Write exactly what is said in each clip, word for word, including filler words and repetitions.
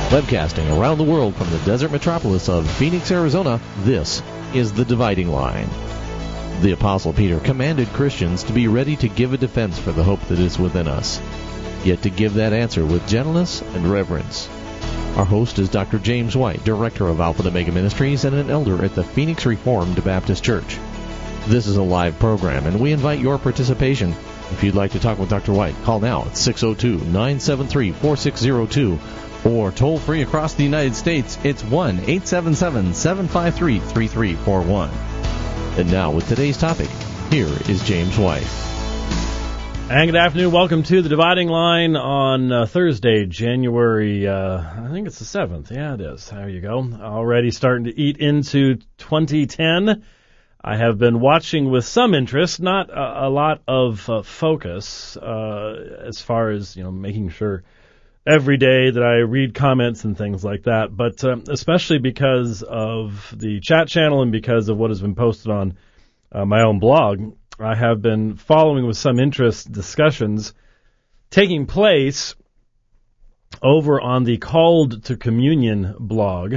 Webcasting around the world from the desert metropolis of Phoenix, Arizona, this is The Dividing Line. The Apostle Peter commanded Christians to be ready to give a defense for the hope that is within us, yet to give that answer with gentleness and reverence. Our host is Doctor James White, Director of Alpha and Omega Ministries and an elder at the Phoenix Reformed Baptist Church. This is a live program, and we invite your participation. If you'd like to talk with Doctor White, call now at six oh two, nine seven three, four six oh two, or toll free across the United States, it's one eight seven seven, seven five three, three three four one. And now, with today's topic, here is James White. And good afternoon. Welcome to The Dividing Line on uh, Thursday, January, uh, I think it's the seventh. Yeah, it is. There you go. Already starting to eat into twenty ten. I have been watching with some interest, not a, a lot of uh, focus, uh, as far as, you know, making sure every day that I read comments and things like that, but um, especially because of the chat channel and because of what has been posted on uh, my own blog, I have been following with some interest discussions taking place over on the Called to Communion blog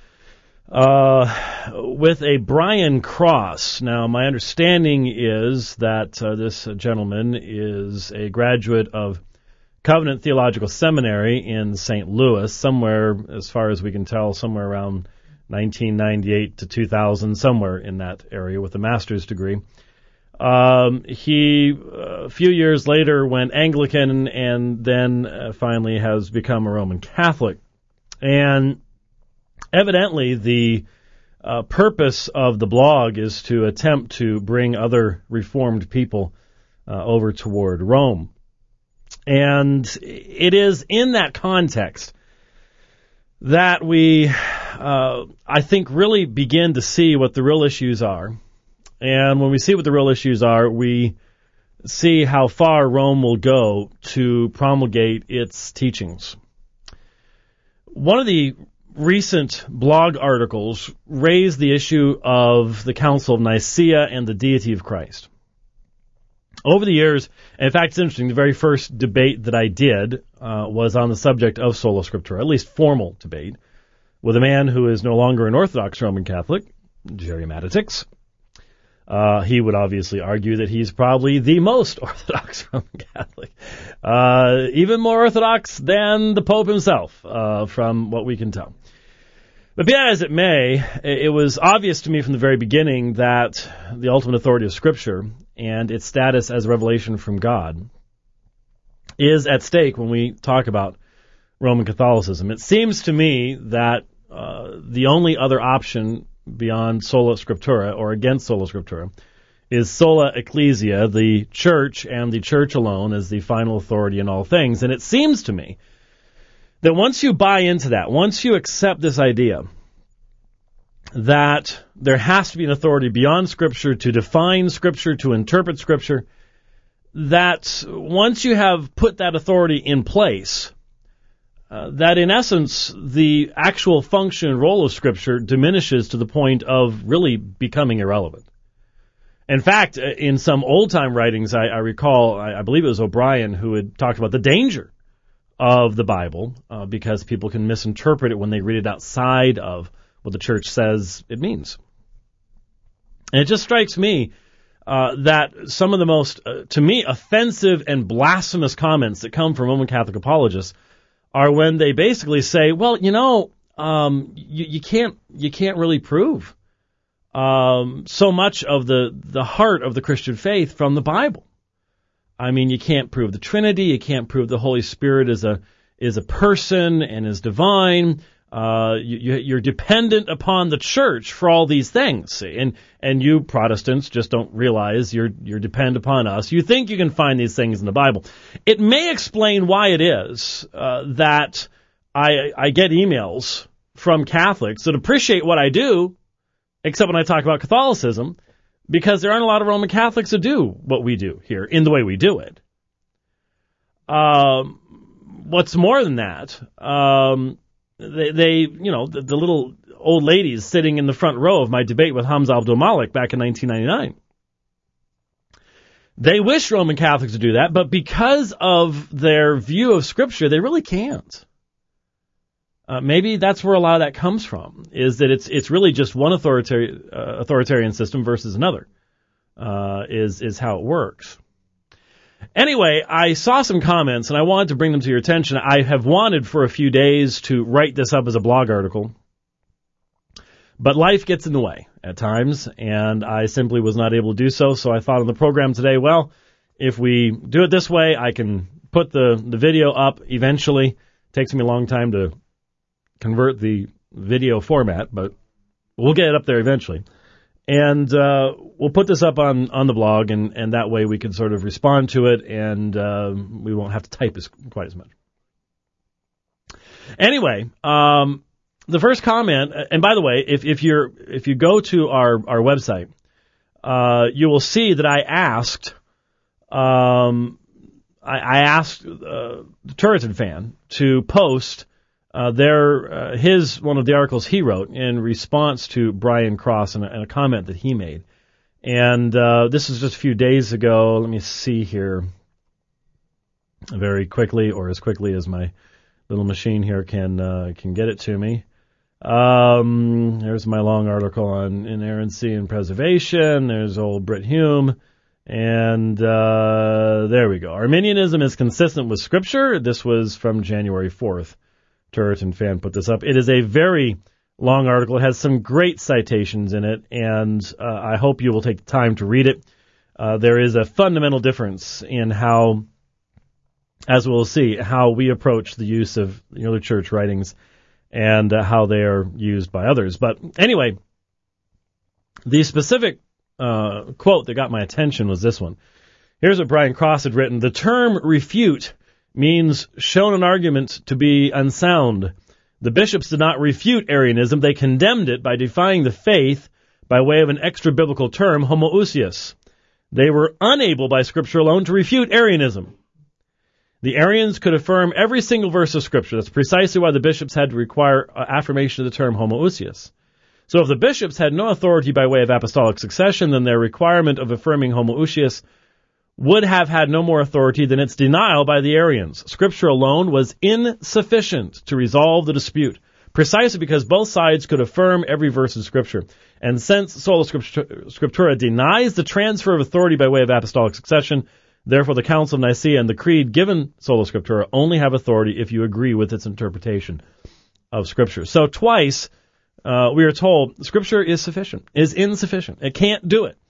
uh, with a Brian Cross. Now, my understanding is that uh, this gentleman is a graduate of Covenant Theological Seminary in Saint Louis, somewhere, as far as we can tell, somewhere around nineteen ninety-eight to two thousand, somewhere in that area with a master's degree. Um, he, uh, a few years later, went Anglican and then uh, finally has become a Roman Catholic. And evidently the uh, purpose of the blog is to attempt to bring other Reformed people uh, over toward Rome. And it is in that context that we, uh, I think, really begin to see what the real issues are. And when we see what the real issues are, we see how far Rome will go to promulgate its teachings. One of the recent blog articles raised the issue of the Council of Nicaea and the deity of Christ. Over the years, and in fact, it's interesting, the very first debate that I did uh, was on the subject of Sola Scriptura, at least formal debate, with a man who is no longer an Orthodox Roman Catholic, Jerry Matitix. Uh, he would obviously argue that he's probably the most Orthodox Roman Catholic, uh, even more Orthodox than the Pope himself, uh, from what we can tell. But be that as it may, it was obvious to me from the very beginning that the ultimate authority of Scripture and its status as a revelation from God is at stake when we talk about Roman Catholicism. It seems to me that uh, the only other option beyond Sola Scriptura or against Sola Scriptura is Sola Ecclesia, the church and the church alone as the final authority in all things. And it seems to me that once you buy into that, once you accept this idea that there has to be an authority beyond Scripture to define Scripture, to interpret Scripture, that once you have put that authority in place, uh, that in essence the actual function and role of Scripture diminishes to the point of really becoming irrelevant. In fact, in some old-time writings, I, I recall, I, I believe it was O'Brien who had talked about the danger of the Bible, uh, because people can misinterpret it when they read it outside of what the church says it means. And it just strikes me uh, that some of the most, uh, to me, offensive and blasphemous comments that come from Roman Catholic apologists are when they basically say, well, you know, um, you, you can't you can't really prove um, so much of the, the heart of the Christian faith from the Bible. I mean, you can't prove the Trinity. You can't prove the Holy Spirit is a is a person and is divine. Uh, you, you're dependent upon the church for all these things, and and you Protestants just don't realize you're you're dependent upon us. You think you can find these things in the Bible. It may explain why it is uh, that I I get emails from Catholics that appreciate what I do, except when I talk about Catholicism, because there aren't a lot of Roman Catholics that do what we do here in the way we do it. Um, what's more than that, um, they, they, you know, the, the little old ladies sitting in the front row of my debate with Hamza Abdul Malik back in nineteen ninety-nine, they wish Roman Catholics to do that, but because of their view of Scripture, they really can't. Uh, maybe that's where a lot of that comes from, is that it's it's really just one authoritarian uh, authoritarian system versus another, uh, is is how it works. Anyway, I saw some comments and I wanted to bring them to your attention. I have wanted for a few days to write this up as a blog article, but life gets in the way at times, and I simply was not able to do so. So I thought on the program today, well, if we do it this way, I can put the the video up eventually. It takes me a long time to convert the video format, but we'll get it up there eventually. And uh, we'll put this up on, on the blog, and, and that way we can sort of respond to it, and uh, we won't have to type as, quite as much. Anyway, um, the first comment, and by the way, if, if you're if you go to our, our website, uh, you will see that I asked um, I, I asked uh, the Turretin fan to post Uh, there, uh, his, one of the articles he wrote in response to Brian Cross and a, and a comment that he made. And, uh, this was just a few days ago. Let me see here very quickly, or as quickly as my little machine here can, uh, can get it to me. Um, there's my long article on inerrancy and preservation. There's old Britt Hume. And, uh, there we go. Arminianism is consistent with Scripture. This was from January fourth. Turretin fan put this up. It is a very long article. It has some great citations in it, and uh, I hope you will take the time to read it. Uh, there is a fundamental difference in how, as we'll see, how we approach the use of the early church writings and uh, how they are used by others. But anyway, the specific uh, quote that got my attention was this one. Here's what Brian Cross had written. The term refute means shown an argument to be unsound. The bishops did not refute Arianism. They condemned it by defying the faith by way of an extra-biblical term, homoousios. They were unable by Scripture alone to refute Arianism. The Arians could affirm every single verse of Scripture. That's precisely why the bishops had to require affirmation of the term homoousios. So if the bishops had no authority by way of apostolic succession, then their requirement of affirming homoousios would have had no more authority than its denial by the Arians. Scripture alone was insufficient to resolve the dispute, precisely because both sides could affirm every verse of Scripture. And since sola scriptura denies the transfer of authority by way of apostolic succession, therefore the Council of Nicaea and the Creed given sola scriptura only have authority if you agree with its interpretation of Scripture. So twice uh, we are told Scripture is sufficient, is insufficient. It can't do it.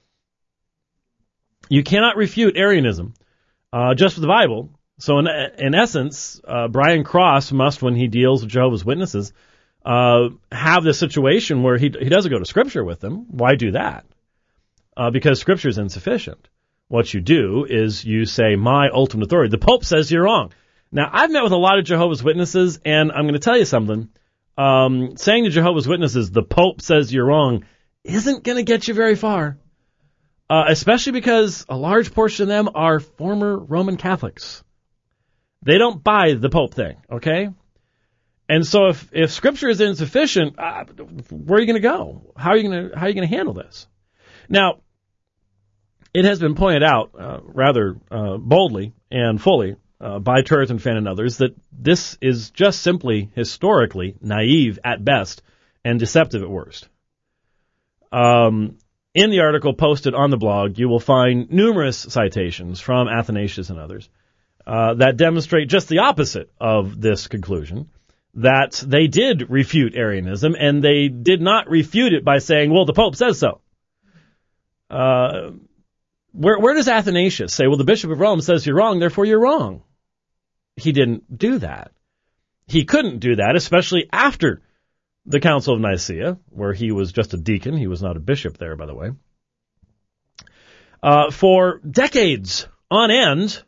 You cannot refute Arianism uh, just with the Bible. So in, in essence, uh, Brian Cross must, when he deals with Jehovah's Witnesses, uh, have this situation where he he doesn't go to Scripture with them. Why do that? Uh, because Scripture is insufficient. What you do is you say, my ultimate authority. The Pope says you're wrong. Now, I've met with a lot of Jehovah's Witnesses, and I'm going to tell you something. Um, saying to Jehovah's Witnesses, the Pope says you're wrong, isn't going to get you very far. Uh, especially because a large portion of them are former Roman Catholics. They don't buy the Pope thing, okay? And so if, if Scripture is insufficient, uh, where are you going to go? How are you going to, how are you going to handle this? Now, it has been pointed out, uh, rather, uh, boldly and fully, uh, by Turretin fan and others that this is just simply historically naive at best and deceptive at worst. Um, In the article posted on the blog, you will find numerous citations from Athanasius and others uh, that demonstrate just the opposite of this conclusion, that they did refute Arianism, and they did not refute it by saying, well, the Pope says so. Uh, where, where does Athanasius say, well, the Bishop of Rome says you're wrong, therefore you're wrong? He didn't do that. He couldn't do that, especially after the Council of Nicaea, where he was just a deacon. He was not a bishop there, by the way. Uh, for decades on end,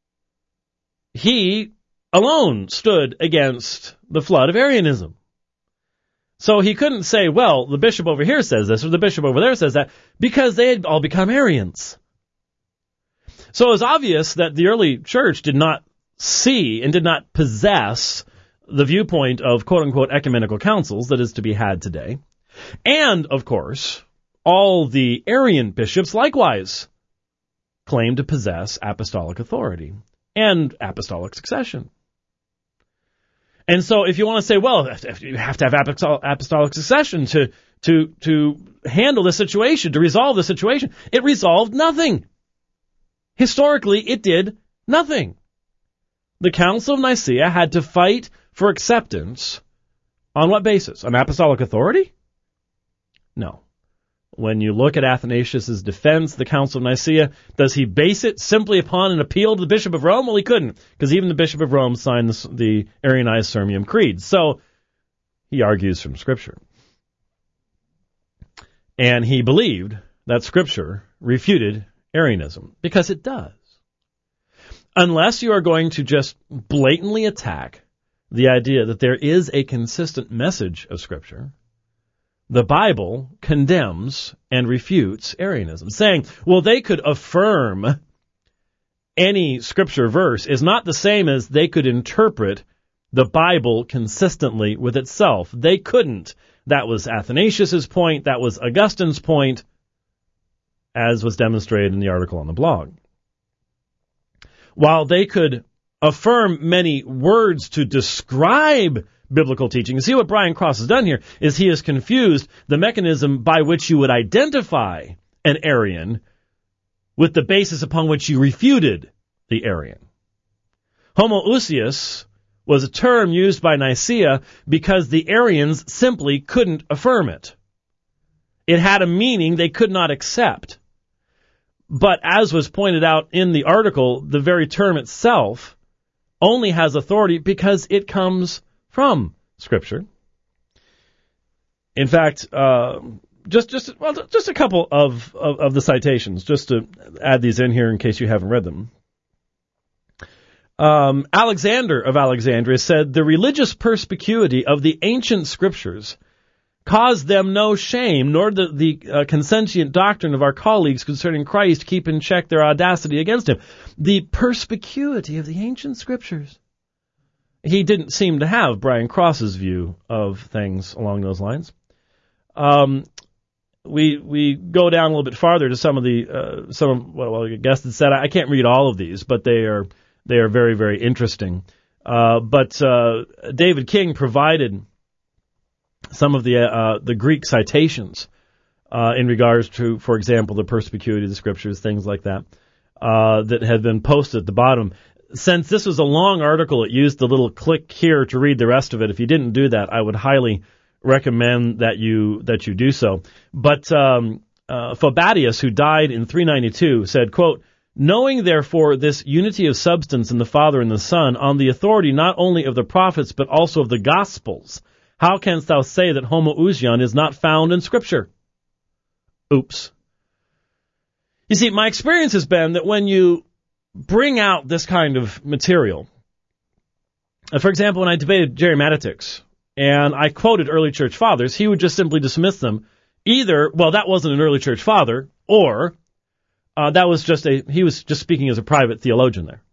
he alone stood against the flood of Arianism. So he couldn't say, well, the bishop over here says this, or the bishop over there says that, because they had all become Arians. So it was obvious that the early church did not see and did not possess the viewpoint of quote-unquote ecumenical councils that is to be had today. And, of course, all the Arian bishops likewise claim to possess apostolic authority and apostolic succession. And so if you want to say, well, you have to have apostolic succession to, to, to handle the situation, to resolve the situation, it resolved nothing. Historically, it did nothing. The Council of Nicaea had to fight for acceptance on what basis? On apostolic authority? No. When you look at Athanasius' defense, the Council of Nicaea, does he base it simply upon an appeal to the Bishop of Rome? Well, he couldn't, because even the Bishop of Rome signed the, the Arianized Sirmium Creed. So he argues from Scripture. And he believed that Scripture refuted Arianism, because it does. Unless you are going to just blatantly attack the idea that there is a consistent message of Scripture, the Bible condemns and refutes Arianism, saying, well, they could affirm any Scripture verse is not the same as they could interpret the Bible consistently with itself. They couldn't. That was Athanasius' point. That was Augustine's point, as was demonstrated in the article on the blog. While they could affirm many words to describe biblical teaching, see what Brian Cross has done here is he has confused the mechanism by which you would identify an Arian with the basis upon which you refuted the Arian. Homoousios was a term used by Nicaea because the Arians simply couldn't affirm it. It had a meaning they could not accept. But as was pointed out in the article, the very term itself only has authority because it comes from Scripture. In fact, uh, just just well, just a couple of, of, of the citations, just to add these in here in case you haven't read them. Um, Alexander of Alexandria said, the religious perspicuity of the ancient Scriptures caused them no shame, nor the, the uh, consentient doctrine of our colleagues concerning Christ keep in check their audacity against him. The perspicuity of the ancient Scriptures. He didn't seem to have Brian Cross's view of things along those lines. Um, we we go down a little bit farther to some of the uh, some of what well, I guess it said. I can't read all of these, but they are they are very very interesting. Uh, but uh, David King provided some of the uh, the Greek citations uh, in regards to, for example, the perspicuity of the Scriptures, things like that, uh, that had been posted at the bottom. Since this was a long article, it used the little click here to read the rest of it. If you didn't do that, I would highly recommend that you that you do so. But um, uh, Phobadius, who died in three ninety-two, said, quote, knowing, therefore, this unity of substance in the Father and the Son, on the authority not only of the prophets but also of the Gospels, how canst thou say that homoousion is not found in Scripture? Oops. You see, my experience has been that when you bring out this kind of material, for example, when I debated Jerry Matitix, and I quoted early church fathers, he would just simply dismiss them. Either, well, that wasn't an early church father, or uh, that was just a, he was just speaking as a private theologian there.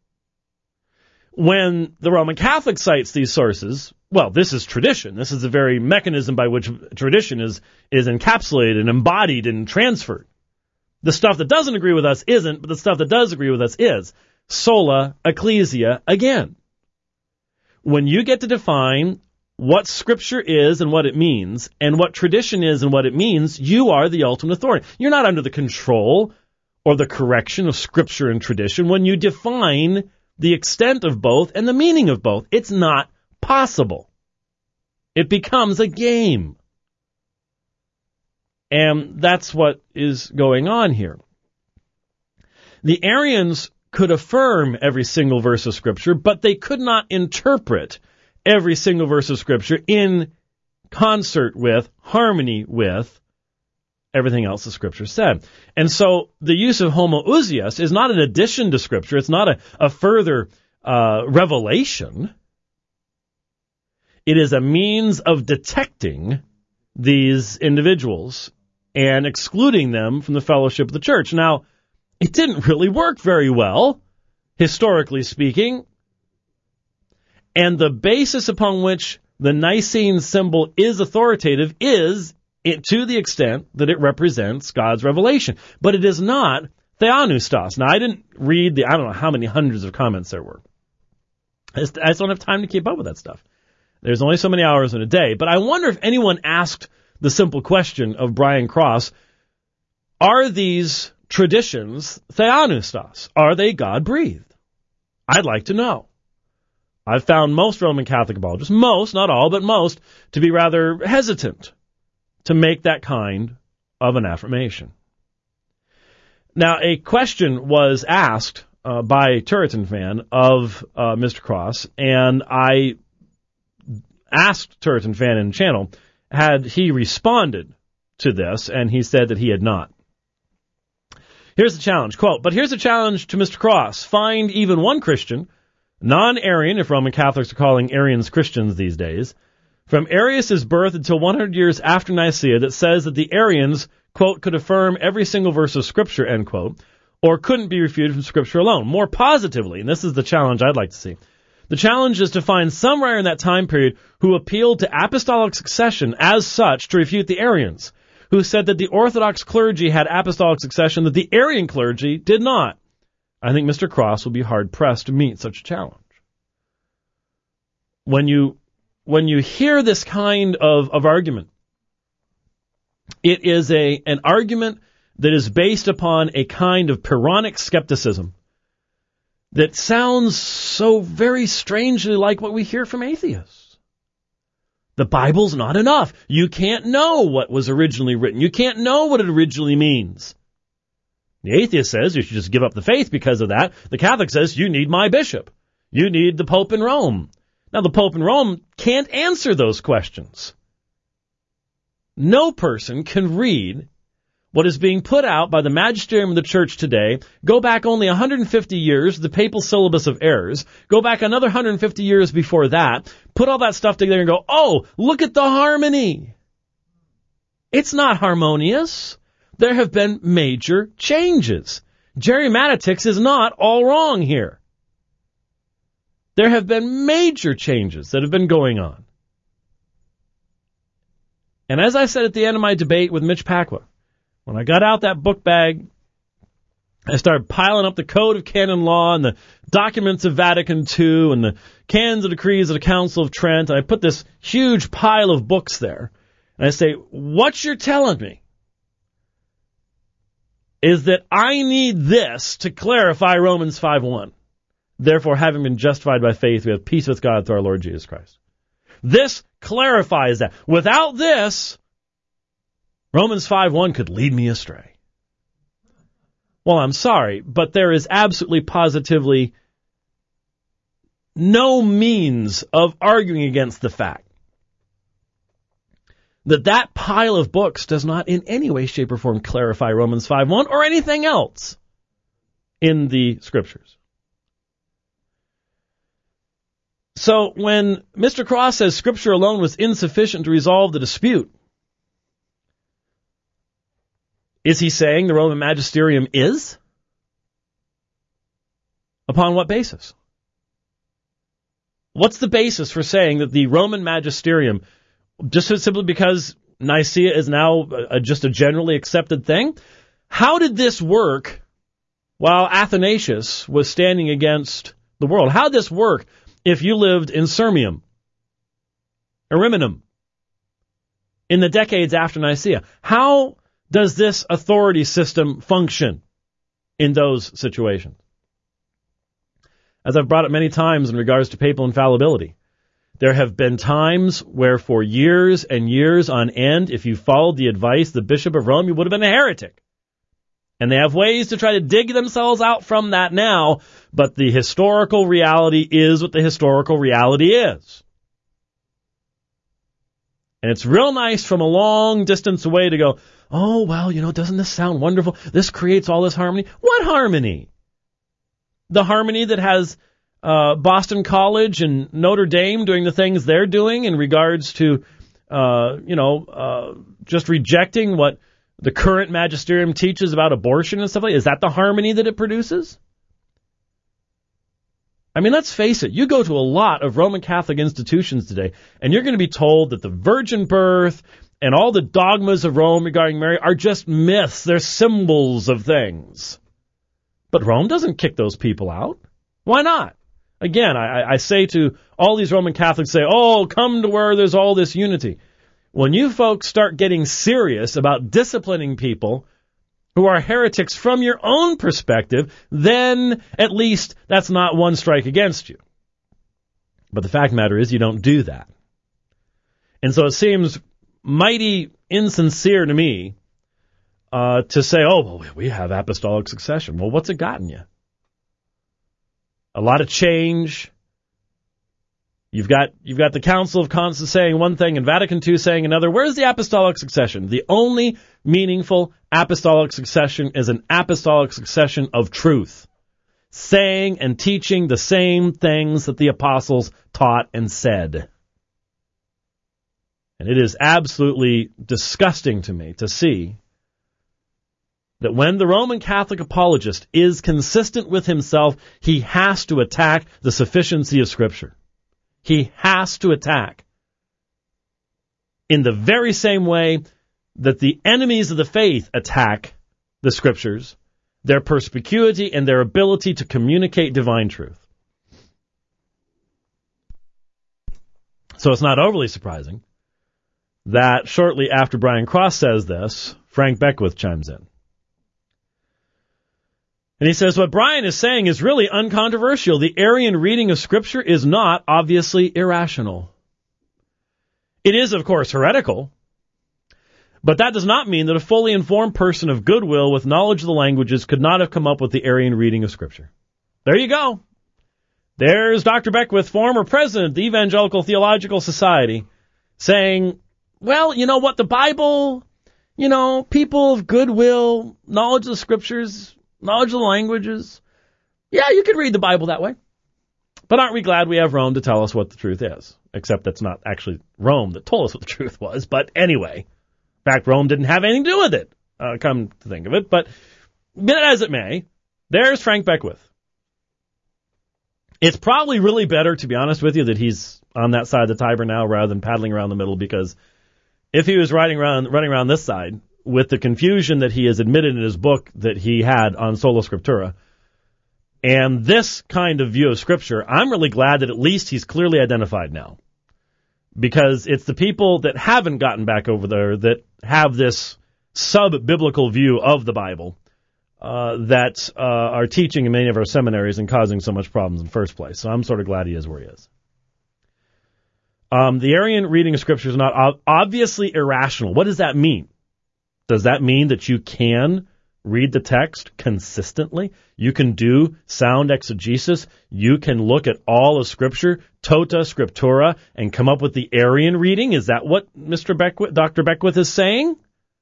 When the Roman Catholic cites these sources, well, this is tradition. This is the very mechanism by which tradition is, is encapsulated and embodied and transferred. The stuff that doesn't agree with us isn't, but the stuff that does agree with us is. Sola ecclesia again. When you get to define what Scripture is and what it means, and what tradition is and what it means, you are the ultimate authority. You're not under the control or the correction of Scripture and tradition when you define the extent of both and the meaning of both. It's not possible. It becomes a game. And that's what is going on here. The Arians could affirm every single verse of Scripture, but they could not interpret every single verse of Scripture in concert with, harmony with, everything else the Scripture said. And so the use of homoousios is not an addition to Scripture. It's not a, a further uh, revelation. It is a means of detecting these individuals and excluding them from the fellowship of the church. Now, it didn't really work very well, historically speaking. And the basis upon which the Nicene symbol is authoritative is it, to the extent that it represents God's revelation. But it is not theopneustos. Now, I didn't read the, I don't know how many hundreds of comments there were. I just, I just don't have time to keep up with that stuff. There's only so many hours in a day. But I wonder if anyone asked the simple question of Brian Cross, are these traditions theopneustos? Are they God-breathed? I'd like to know. I've found most Roman Catholic apologists, most, not all, but most, to be rather hesitant to make that kind of an affirmation. Now, a question was asked uh, by Turretin Fan of uh, Mister Cross, and I asked Turretin Fan in the channel, had he responded to this, and he said that he had not. Here's the challenge, quote, but here's a challenge to Mister Cross. Find even one Christian, non-Arian, if Roman Catholics are calling Arians Christians these days, from Arius' birth until one hundred years after Nicaea that says that the Arians, quote, could affirm every single verse of Scripture, end quote, or couldn't be refuted from Scripture alone. More positively, and this is the challenge I'd like to see, the challenge is to find somewhere in that time period who appealed to apostolic succession as such to refute the Arians, who said that the Orthodox clergy had apostolic succession that the Arian clergy did not. I think Mister Cross will be hard-pressed to meet such a challenge. When you when you hear this kind of, of argument, it is a an argument that is based upon a kind of Pyrrhonic skepticism that sounds so very strangely like what we hear from atheists. The Bible's not enough. You can't know what was originally written. You can't know what it originally means. The atheist says you should just give up the faith because of that. The Catholic says you need my bishop. You need the Pope in Rome. Now, the Pope in Rome can't answer those questions. No person can read what is being put out by the magisterium of the church today, go back only one hundred fifty years, the papal syllabus of errors, go back another one hundred fifty years before that, put all that stuff together and go, oh, look at the harmony. It's not harmonious. There have been major changes. Jerry Matitix is not all wrong here. There have been major changes that have been going on. And as I said at the end of my debate with Mitch Pacwa, when I got out that book bag, I started piling up the Code of Canon Law and the documents of Vatican Two and the canons and decrees of the Council of Trent, and I put this huge pile of books there. And I say, what you're telling me is that I need this to clarify Romans five one. Therefore, having been justified by faith, we have peace with God through our Lord Jesus Christ. This clarifies that. Without this, Romans five one could lead me astray. Well, I'm sorry, but there is absolutely positively no means of arguing against the fact that that pile of books does not in any way, shape, or form clarify Romans five one or anything else in the Scriptures. So when Mister Cross says Scripture alone was insufficient to resolve the dispute, is he saying the Roman magisterium is? Upon what basis? What's the basis for saying that the Roman magisterium, just simply because Nicaea is now a, just a generally accepted thing? How did this work while Athanasius was standing against the world? How did this work if you lived in Sirmium, Ariminum, in the decades after Nicaea? How does this authority system function in those situations? As I've brought up many times in regards to papal infallibility, there have been times where for years and years on end, if you followed the advice of the Bishop of Rome, you would have been a heretic. And they have ways to try to dig themselves out from that now, but the historical reality is what the historical reality is. And it's real nice from a long distance away to go, oh, well, you know, doesn't this sound wonderful? This creates all this harmony. What harmony? The harmony that has uh, Boston College and Notre Dame doing the things they're doing in regards to, uh, you know, uh, just rejecting what the current magisterium teaches about abortion and stuff like that. Is that the harmony that it produces? I mean, let's face it. You go to a lot of Roman Catholic institutions today, and you're going to be told that the virgin birth and all the dogmas of Rome regarding Mary are just myths. They're symbols of things. But Rome doesn't kick those people out. Why not? Again, I, I say to all these Roman Catholics, say, oh, come to where there's all this unity. When you folks start getting serious about disciplining people who are heretics from your own perspective, then at least that's not one strike against you. But the fact of the matter is you don't do that. And so it seems mighty insincere to me uh, to say, oh, well, we have apostolic succession. Well, what's it gotten you? A lot of change. You've got you've got the Council of Constance saying one thing and Vatican Two saying another. Where's the apostolic succession? The only meaningful apostolic succession is an apostolic succession of truth, saying and teaching the same things that the apostles taught and said. And it is absolutely disgusting to me to see that when the Roman Catholic apologist is consistent with himself, he has to attack the sufficiency of Scripture. He has to attack in the very same way that the enemies of the faith attack the Scriptures, their perspicuity and their ability to communicate divine truth. So it's not overly surprising that shortly after Brian Cross says this, Frank Beckwith chimes in. And he says, what Brian is saying is really uncontroversial. The Arian reading of Scripture is not obviously irrational. It is, of course, heretical. But that does not mean that a fully informed person of goodwill with knowledge of the languages could not have come up with the Arian reading of Scripture. There you go. There's Doctor Beckwith, former president of the Evangelical Theological Society, saying, well, you know what, the Bible, you know, people of goodwill, knowledge of the Scriptures, knowledge of the languages. Yeah, you could read the Bible that way. But aren't we glad we have Rome to tell us what the truth is? Except that's not actually Rome that told us what the truth was. But anyway, in fact, Rome didn't have anything to do with it, uh, come to think of it. But be that as it may, there's Frank Beckwith. It's probably really better, to be honest with you, that he's on that side of the Tiber now rather than paddling around the middle, because if he was riding around, running around this side, with the confusion that he has admitted in his book that he had on Sola Scriptura, and this kind of view of Scripture, I'm really glad that at least he's clearly identified now. Because it's the people that haven't gotten back over there that have this sub-biblical view of the Bible uh, that uh, are teaching in many of our seminaries and causing so much problems in the first place. So I'm sort of glad he is where he is. Um, the Arian reading of Scripture is not ob- obviously irrational. What does that mean? Does that mean that you can read the text consistently? You can do sound exegesis. You can look at all of Scripture, tota scriptura, and come up with the Arian reading? Is that what Mister Beckwith, Doctor Beckwith is saying?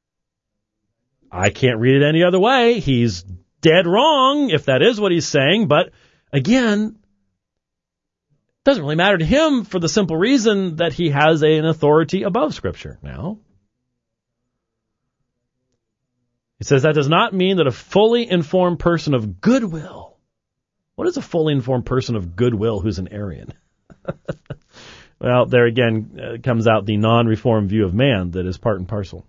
I can't read it any other way. He's dead wrong if that is what he's saying. But again, it doesn't really matter to him for the simple reason that he has a, an authority above Scripture now. He says that does not mean that a fully informed person of goodwill. What is a fully informed person of goodwill who's an Arian? Well, there again uh, comes out the non-reformed view of man that is part and parcel.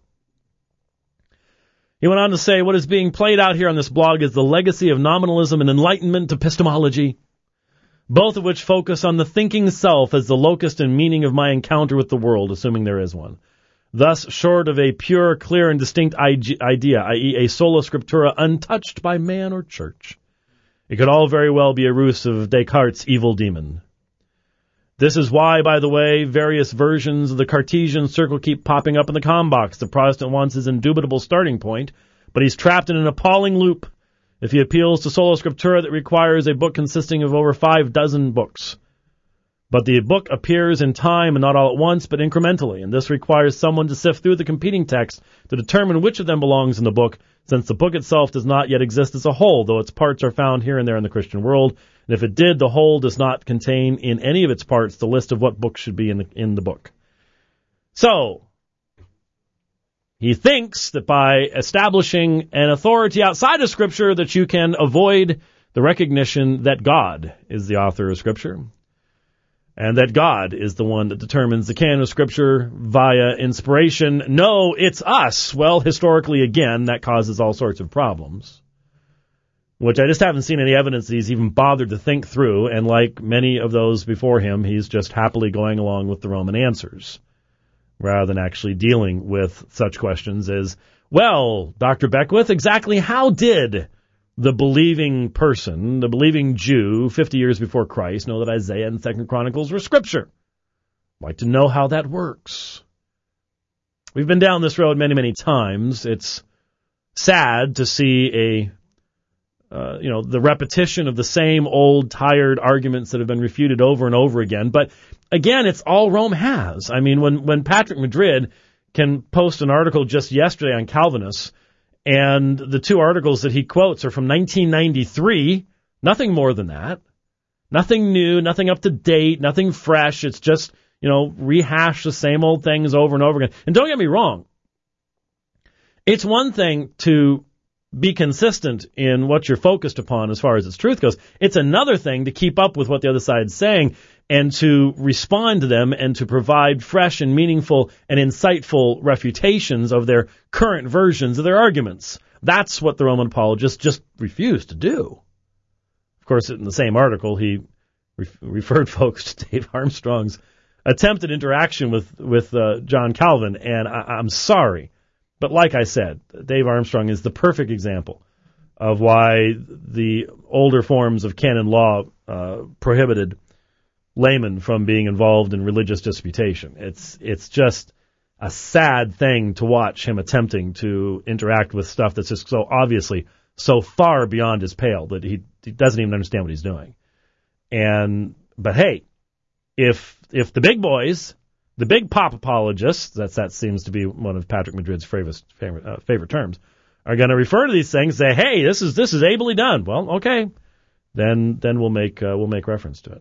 He went on to say, what is being played out here on this blog is the legacy of nominalism and Enlightenment epistemology, both of which focus on the thinking self as the locus and meaning of my encounter with the world, assuming there is one. Thus, short of a pure, clear, and distinct idea, that is a sola scriptura untouched by man or church, it could all very well be a ruse of Descartes' evil demon. This is why, by the way, various versions of the Cartesian circle keep popping up in the com box. The Protestant wants his indubitable starting point, but he's trapped in an appalling loop if he appeals to sola scriptura that requires a book consisting of over five dozen books. But the book appears in time and not all at once, but incrementally, and this requires someone to sift through the competing texts to determine which of them belongs in the book, since the book itself does not yet exist as a whole, though its parts are found here and there in the Christian world. And if it did, the whole does not contain in any of its parts the list of what books should be in the, in the book. So, he thinks that by establishing an authority outside of Scripture that you can avoid the recognition that God is the author of Scripture, and that God is the one that determines the canon of Scripture via inspiration. No, it's us. Well, historically, again, that causes all sorts of problems. which I just haven't seen any evidence that he's even bothered to think through, and like many of those before him, he's just happily going along with the Roman answers, rather than actually dealing with such questions as, well, Doctor Beckwith, exactly how did the believing person, the believing Jew, fifty years before Christ, know that Isaiah and Second Chronicles were Scripture? I'd like to know how that works. We've been down this road many, many times. It's sad to see a, uh, you know, the repetition of the same old, tired arguments that have been refuted over and over again. But again, it's all Rome has. I mean, when, when Patrick Madrid can post an article just yesterday on Calvinists, and the two articles that he quotes are from nineteen ninety-three, nothing more than that. Nothing new, nothing up to date, nothing fresh. It's just, you know, rehash the same old things over and over again. And don't get me wrong. It's one thing to be consistent in what you're focused upon as far as its truth goes. It's another thing to keep up with what the other side's saying and to respond to them and to provide fresh and meaningful and insightful refutations of their current versions of their arguments. That's what the Roman apologists just refused to do. Of course, in the same article, he re- referred folks to Dave Armstrong's attempted interaction with, with uh, John Calvin, and I- I'm sorry. But like I said, Dave Armstrong is the perfect example of why the older forms of canon law uh, prohibited laymen from being involved in religious disputation. It's it's just a sad thing to watch him attempting to interact with stuff that's just so obviously so far beyond his pale that he, he doesn't even understand what he's doing. And but hey, if if the big boys, the big pop apologists, that's that seems to be one of Patrick Madrid's favorite favorite, uh, favorite terms, are going to refer to these things, say, "Hey, this is this is ably done." Well, okay, then then we'll make uh, we'll make reference to it.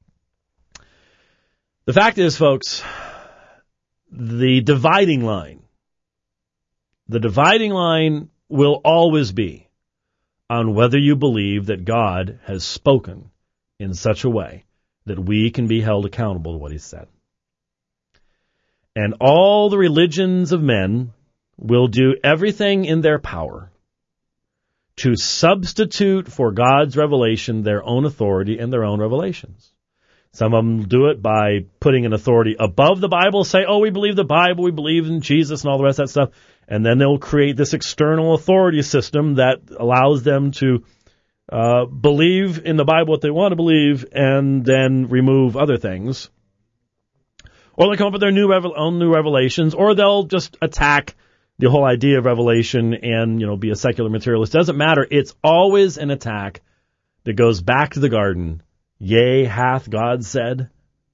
The fact is, folks, the dividing line, the dividing line will always be on whether you believe that God has spoken in such a way that we can be held accountable to what He said. And all the religions of men will do everything in their power to substitute for God's revelation their own authority and their own revelations. Some of them do it by putting an authority above the Bible, say, oh, we believe the Bible, we believe in Jesus and all the rest of that stuff. And then they'll create this external authority system that allows them to uh, believe in the Bible what they want to believe and then remove other things. Or they'll come up with their new revel- own new revelations, or they'll just attack the whole idea of revelation and, you know, be a secular materialist. Doesn't matter. It's always an attack that goes back to the garden. Yea, hath God said?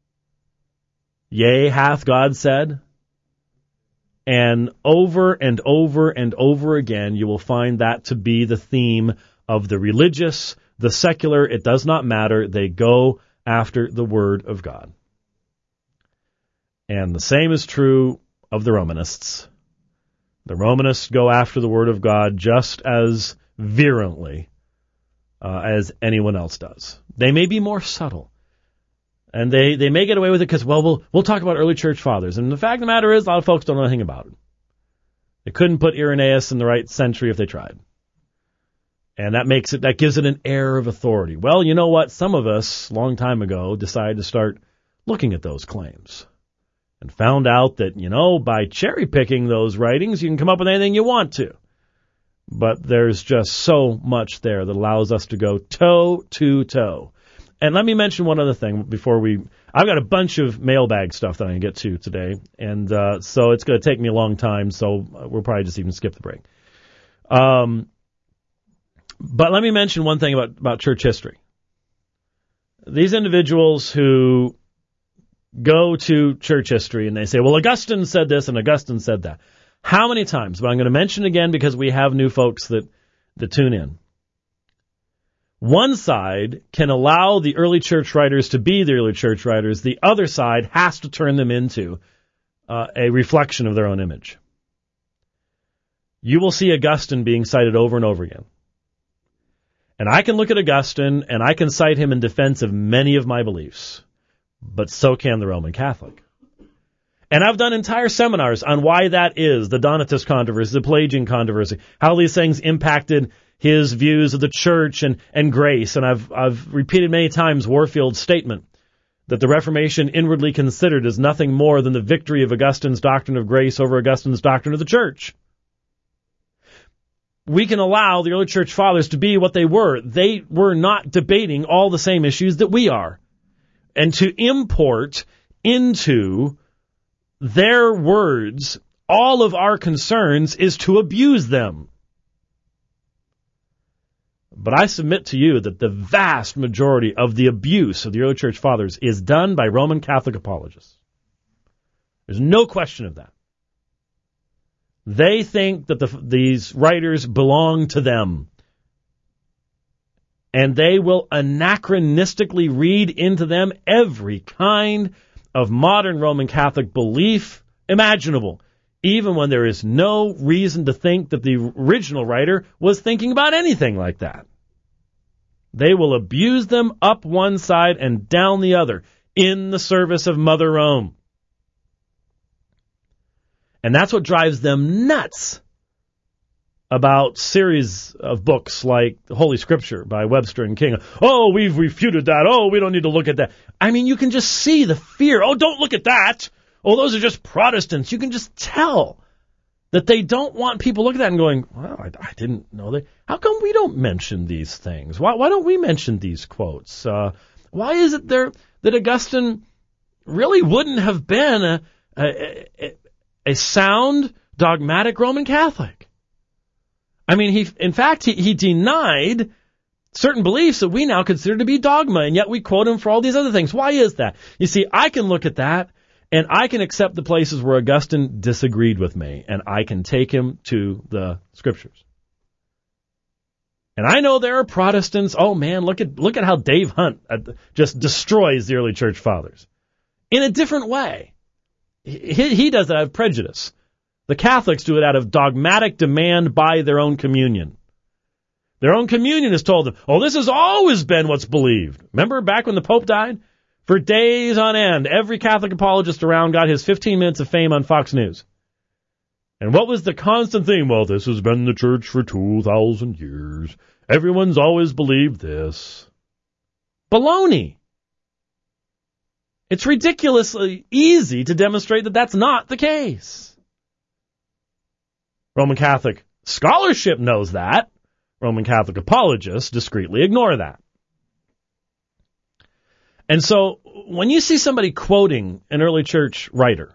Yea, hath God said? And over and over and over again, you will find that to be the theme of the religious, the secular. It does not matter. They go after the Word of God. And the same is true of the Romanists. The Romanists go after the Word of God just as virulently uh, as anyone else does. They may be more subtle. And they, they may get away with it because, well, well, we'll talk about early church fathers. And the fact of the matter is, a lot of folks don't know anything about it. They couldn't put Irenaeus in the right century if they tried. And that makes it, that gives it an air of authority. Well, you know what? Some of us, long time ago, decided to start looking at those claims. And found out that, you know, by cherry-picking those writings, you can come up with anything you want to. But there's just so much there that allows us to go toe to toe. And let me mention one other thing before we... I've got a bunch of mailbag stuff that I can get to today, and uh, so it's going to take me a long time, so we'll probably just even skip the break. Um, but let me mention one thing about, about church history. These individuals who go to church history and they say, well, Augustine said this and Augustine said that. How many times? But I'm going to mention again because we have new folks that, that tune in. One side can allow the early church writers to be the early church writers. The other side has to turn them into uh, a reflection of their own image. You will see Augustine being cited over and over again. And I can look at Augustine and I can cite him in defense of many of my beliefs. But so can the Roman Catholic. And I've done entire seminars on why that is, the Donatist controversy, the Pelagian controversy, how these things impacted his views of the church and, and grace. And I've, I've repeated many times Warfield's statement that the Reformation inwardly considered is nothing more than the victory of Augustine's doctrine of grace over Augustine's doctrine of the church. We can allow the early church fathers to be what they were. They were not debating all the same issues that we are. And to import into their words all of our concerns is to abuse them. But I submit to you that the vast majority of the abuse of the early church fathers is done by Roman Catholic apologists. There's no question of that. They think that the, these writers belong to them. And they will anachronistically read into them every kind of modern Roman Catholic belief imaginable, even when there is no reason to think that the original writer was thinking about anything like that. They will abuse them up one side and down the other in the service of Mother Rome. And that's what drives them nuts about series of books like Holy Scripture by Webster and King. Oh, we've refuted that. Oh, we don't need to look at that. I mean, you can just see the fear. Oh, don't look at that. Oh, those are just Protestants. You can just tell that they don't want people looking at that and going, well, I, I didn't know that. How come we don't mention these things? Why, why don't we mention these quotes? Uh, why is it there that Augustine really wouldn't have been a, a, a, a sound, dogmatic Roman Catholic? I mean, he, in fact, he, he denied certain beliefs that we now consider to be dogma, and yet we quote him for all these other things. Why is that? You see, I can look at that, and I can accept the places where Augustine disagreed with me, and I can take him to the Scriptures. And I know there are Protestants. Oh man, look at look at how Dave Hunt just destroys the early church fathers in a different way. He, he does it out of prejudice. The Catholics do it out of dogmatic demand by their own communion. Their own communion has told them, oh, this has always been what's believed. Remember back when the Pope died? For days on end, every Catholic apologist around got his fifteen minutes of fame on Fox News. And what was the constant theme? Well, this has been the church for two thousand years. Everyone's always believed this. Baloney. It's ridiculously easy to demonstrate that that's not the case. Roman Catholic scholarship knows that. Roman Catholic apologists discreetly ignore that. And so when you see somebody quoting an early church writer,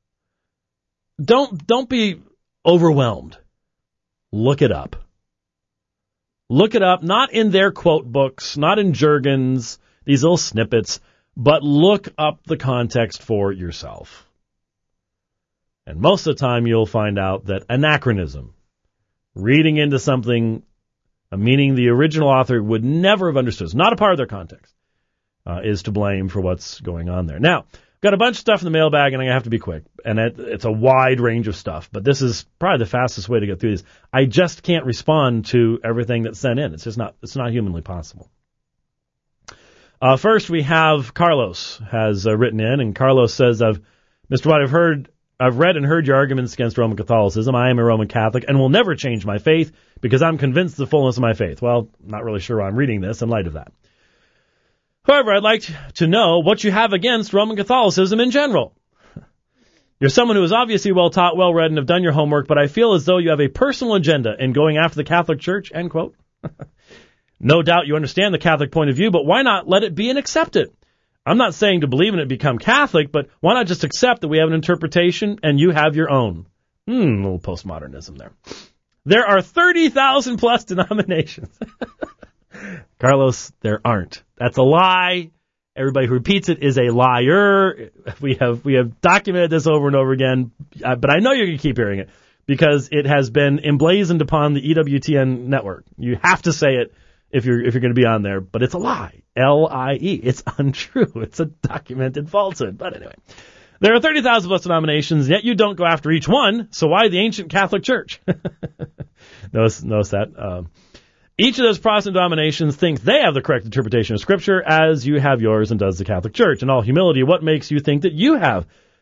don't don't be overwhelmed. Look it up. Look it up, not in their quote books, not in Jurgens, these little snippets, but look up the context for yourself. And most of the time you'll find out that anachronism, reading into something, a meaning the original author would never have understood, it's not a part of their context, uh, is to blame for what's going on there. Now, got a bunch of stuff in the mailbag, and I have to be quick. And it, it's a wide range of stuff, but this is probably the fastest way to get through this. I just can't respond to everything that's sent in. It's just not, it's not humanly possible. Uh, first, we have Carlos has uh, written in, and Carlos says, I've, Mister White, I've heard, I've read and heard your arguments against Roman Catholicism. I am a Roman Catholic and will never change my faith because I'm convinced of the fullness of my faith. Well, not really sure why I'm reading this in light of that. However, I'd like to know what you have against Roman Catholicism in general. You're someone who is obviously well-taught, well-read, and have done your homework, but I feel as though you have a personal agenda in going after the Catholic Church, end quote. No doubt you understand the Catholic point of view, but why not let it be and accept it? I'm not saying to believe in it become Catholic, but why not just accept that we have an interpretation and you have your own? Hmm, a little postmodernism there. There are thirty thousand plus denominations. Carlos, there aren't. That's a lie. Everybody who repeats it is a liar. We have we have documented this over and over again, but I know you're going to keep hearing it because it has been emblazoned upon the E W T N network. You have to say it if you're if you're going to be on there, but it's a lie. L I E. It's untrue. It's a documented falsehood. But anyway, there are thirty thousand plus denominations, yet you don't go after each one. So why the ancient Catholic Church? notice, notice that. Um, Each of those Protestant denominations thinks they have the correct interpretation of Scripture as you have yours and does the Catholic Church. In all humility, what makes you think that you have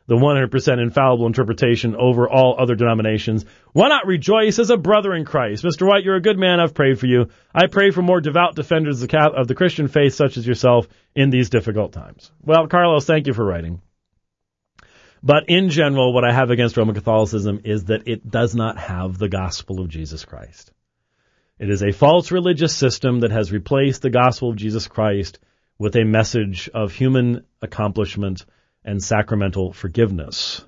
the one hundred percent infallible interpretation over all other denominations. Why not rejoice as a brother in Christ? Mister White, you're a good man. I've prayed for you. I pray for more devout defenders of the, of the Christian faith such as yourself in these difficult times. Well, Carlos, thank you for writing. But in general, what I have against Roman Catholicism is that it does not have the gospel of Jesus Christ. It is a false religious system that has replaced the gospel of Jesus Christ with a message of human accomplishment and sacramental forgiveness.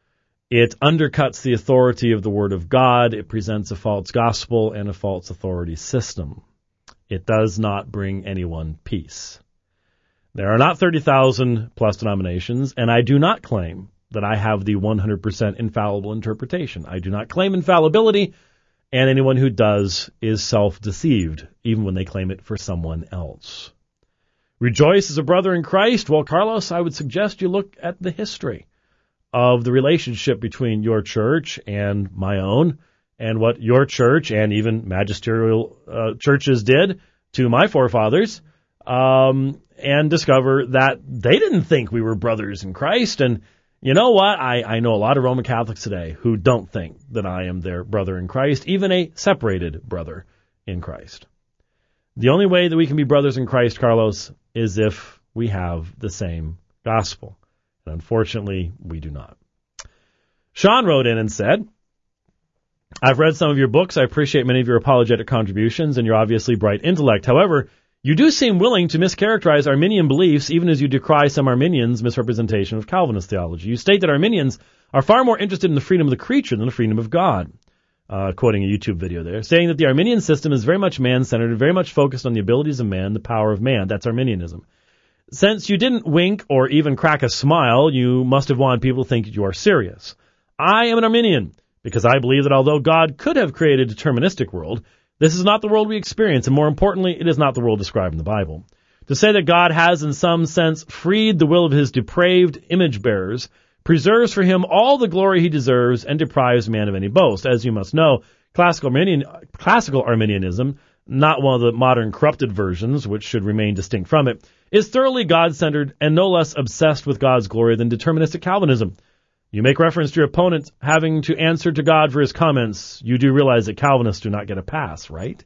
It undercuts the authority of the Word of God. It presents a false gospel and a false authority system. It does not bring anyone peace. There are not thirty thousand plus denominations, and I do not claim that I have the one hundred percent infallible interpretation. I do not claim infallibility, and anyone who does is self-deceived, even when they claim it for someone else. Rejoice as a brother in Christ. Well, Carlos, I would suggest you look at the history of the relationship between your church and my own, and what your church and even magisterial uh, churches did to my forefathers, um, and discover that they didn't think we were brothers in Christ. And you know what? I, I know a lot of Roman Catholics today who don't think that I am their brother in Christ, even a separated brother in Christ. The only way that we can be brothers in Christ, Carlos, is if we have the same gospel. And unfortunately, we do not. Sean wrote in and said, I've read some of your books. I appreciate many of your apologetic contributions and your obviously bright intellect. However, you do seem willing to mischaracterize Arminian beliefs even as you decry some Arminians' misrepresentation of Calvinist theology. You state that Arminians are far more interested in the freedom of the creature than the freedom of God. Uh, quoting a YouTube video there, saying that the Arminian system is very much man-centered and very much focused on the abilities of man, the power of man. That's Arminianism. Since you didn't wink or even crack a smile, you must have wanted people to think you are serious. I am an Arminian because I believe that although God could have created a deterministic world, this is not the world we experience, and more importantly, it is not the world described in the Bible. To say that God has in some sense freed the will of his depraved image bearers preserves for him all the glory he deserves and deprives man of any boast. As you must know, classical Arminian, classical Arminianism, not one of the modern corrupted versions, which should remain distinct from it, is thoroughly God-centered and no less obsessed with God's glory than deterministic Calvinism. You make reference to your opponent having to answer to God for his comments. You do realize that Calvinists do not get a pass, right?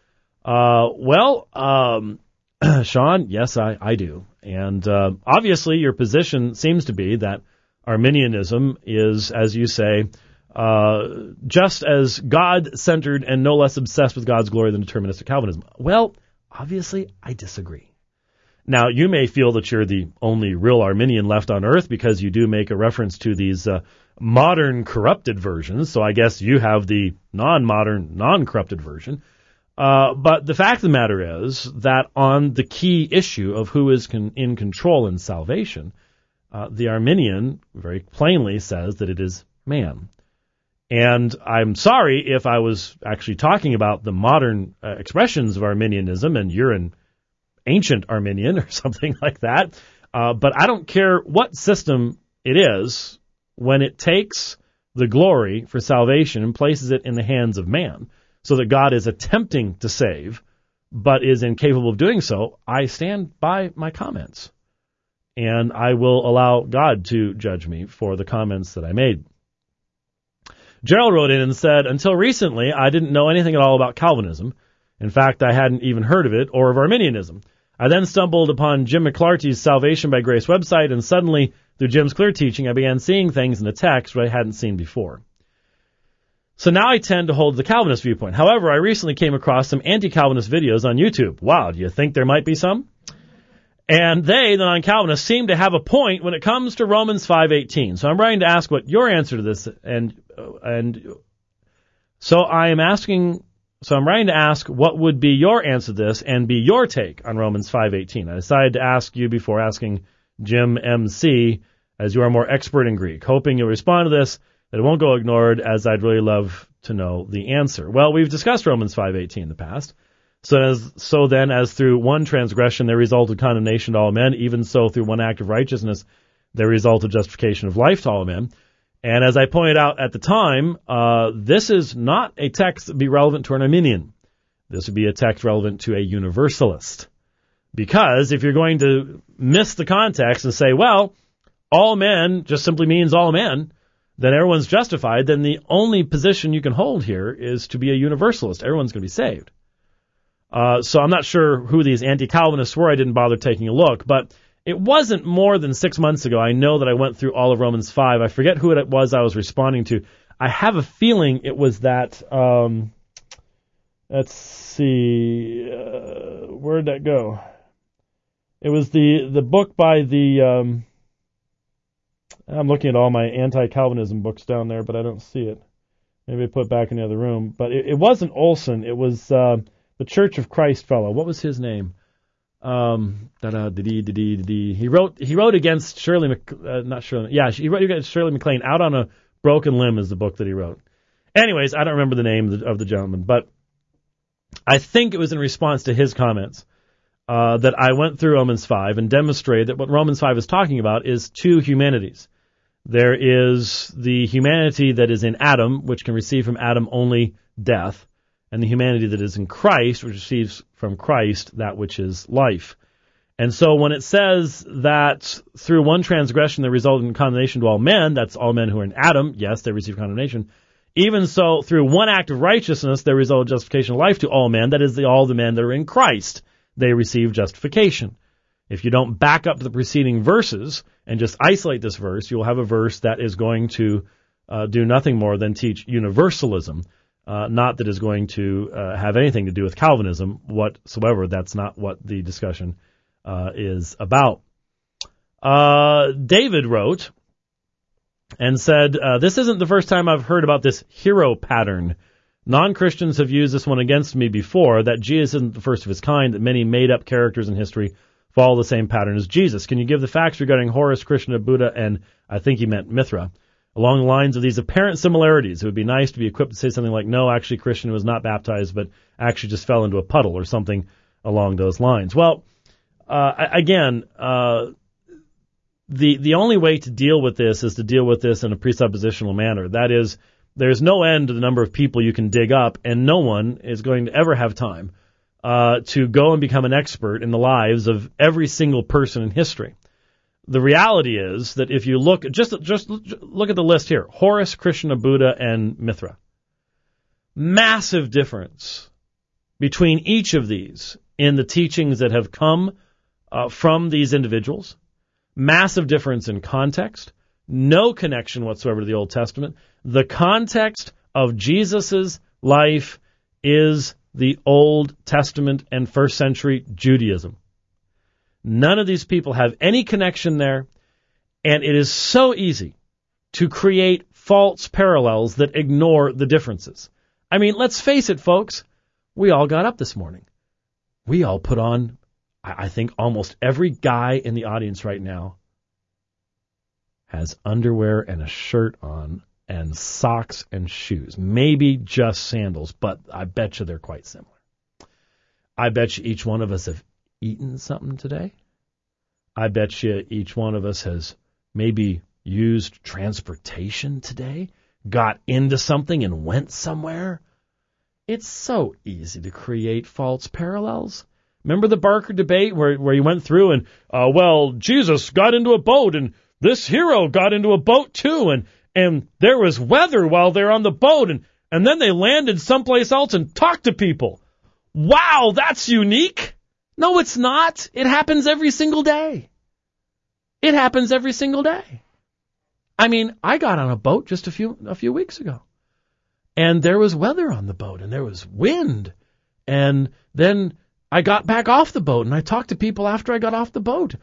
Uh, well, um, Sean, yes, I, I do. And uh, obviously your position seems to be that Arminianism is, as you say, uh, just as God-centered and no less obsessed with God's glory than deterministic Calvinism. Well, obviously, I disagree. Now, you may feel that you're the only real Arminian left on earth because you do make a reference to these uh, modern corrupted versions, so I guess you have the non-modern, non-corrupted version. Uh, but the fact of the matter is that on the key issue of who is con- in control in salvation, Uh, the Arminian very plainly says that it is man. And I'm sorry if I was actually talking about the modern uh, expressions of Arminianism and you're an ancient Arminian or something like that. Uh, but I don't care what system it is when it takes the glory for salvation and places it in the hands of man so that God is attempting to save but is incapable of doing so. I stand by my comments. And I will allow God to judge me for the comments that I made. Gerald wrote in and said, until recently, I didn't know anything at all about Calvinism. In fact, I hadn't even heard of it or of Arminianism. I then stumbled upon Jim McClarty's Salvation by Grace website, and suddenly, through Jim's clear teaching, I began seeing things in the text that I hadn't seen before. So now I tend to hold the Calvinist viewpoint. However, I recently came across some anti-Calvinist videos on YouTube. Wow, do you think there might be some? And they, the non-Calvinists, seem to have a point when it comes to Romans five eighteen. So I'm writing to ask what your answer to this, and and so I am asking, so I'm writing to ask what would be your answer to this and be your take on Romans five eighteen. I decided to ask you before asking Jim M C, as you are more expert in Greek, hoping you'll respond to this, that it won't go ignored, as I'd really love to know the answer. Well, we've discussed Romans five eighteen in the past. So as, so then, as through one transgression there resulted condemnation to all men, even so through one act of righteousness there resulted justification of life to all men. And as I pointed out at the time, uh, this is not a text that would be relevant to an Arminian. This would be a text relevant to a Universalist. Because if you're going to miss the context and say, well, all men just simply means all men, then everyone's justified, then the only position you can hold here is to be a universalist. Everyone's going to be saved. Uh, so I'm not sure who these anti-Calvinists were. I didn't bother taking a look, but it wasn't more than six months ago. I know that I went through all of Romans five. I forget who it was I was responding to. I have a feeling it was that, um, let's see, uh, where'd that go? It was the, the book by the, um, I'm looking at all my anti-Calvinism books down there, but I don't see it. Maybe I put it back in the other room. But it, it wasn't Olson. It was uh, the Church of Christ fellow. What was his name? Um, da-da, da-dee, da-dee, da-dee. He wrote, he wrote against Shirley, Mc, uh, not Shirley, yeah, he wrote against Shirley MacLaine. Out on a Broken Limb is the book that he wrote. Anyways, I don't remember the name of the, of the gentleman, but I think it was in response to his comments uh, that I went through Romans five and demonstrated that what Romans five is talking about is two humanities. There is the humanity that is in Adam, which can receive from Adam only death, and the humanity that is in Christ, which receives from Christ that which is life. And so when it says that through one transgression there resulted in condemnation to all men, that's all men who are in Adam, yes, they receive condemnation. Even so, through one act of righteousness there resulted justification of life to all men, that is the, all the men that are in Christ, they receive justification. If you don't back up the preceding verses and just isolate this verse, you'll have a verse that is going to uh, do nothing more than teach universalism, uh, not that is going to uh, have anything to do with Calvinism whatsoever. That's not what the discussion uh, is about. Uh, David wrote and said, uh, this isn't the first time I've heard about this hero pattern. Non-Christians have used this one against me before, that Jesus isn't the first of his kind, that many made-up characters in history follow the same pattern as Jesus. Can you give the facts regarding Horus, Krishna, Buddha, and I think he meant Mithra, along the lines of these apparent similarities? It would be nice to be equipped to say something like, no, actually Krishna was not baptized, but actually just fell into a puddle or something along those lines. Well, uh, again, uh, the the only way to deal with this is to deal with this in a presuppositional manner. That is, there's no end to the number of people you can dig up, and no one is going to ever have time Uh, to go and become an expert in the lives of every single person in history. The reality is that if you look, just just look at the list here: Horus, Krishna, Buddha, and Mithra. Massive difference between each of these in the teachings that have come uh, from these individuals. Massive difference in context. No connection whatsoever to the Old Testament. The context of Jesus's life is the Old Testament and first century Judaism. None of these people have any connection there, and it is so easy to create false parallels that ignore the differences. I mean, let's face it, folks. We all got up this morning. We all put on, I think almost every guy in the audience right now has underwear and a shirt on and socks and shoes. Maybe just sandals, but I bet you they're quite similar. I bet you each one of us have eaten something today. I bet you each one of us has maybe used transportation today, got into something and went somewhere. It's so easy to create false parallels. Remember the Barker debate where, where you went through and, uh, well, Jesus got into a boat and this hero got into a boat too, and And there was weather while they're on the boat, and, and then they landed someplace else and talked to people. Wow, that's unique. No, it's not. It happens every single day. It happens every single day. I mean, I got on a boat just a few a few weeks ago, and there was weather on the boat, and there was wind, and then I got back off the boat, and I talked to people after I got off the boat.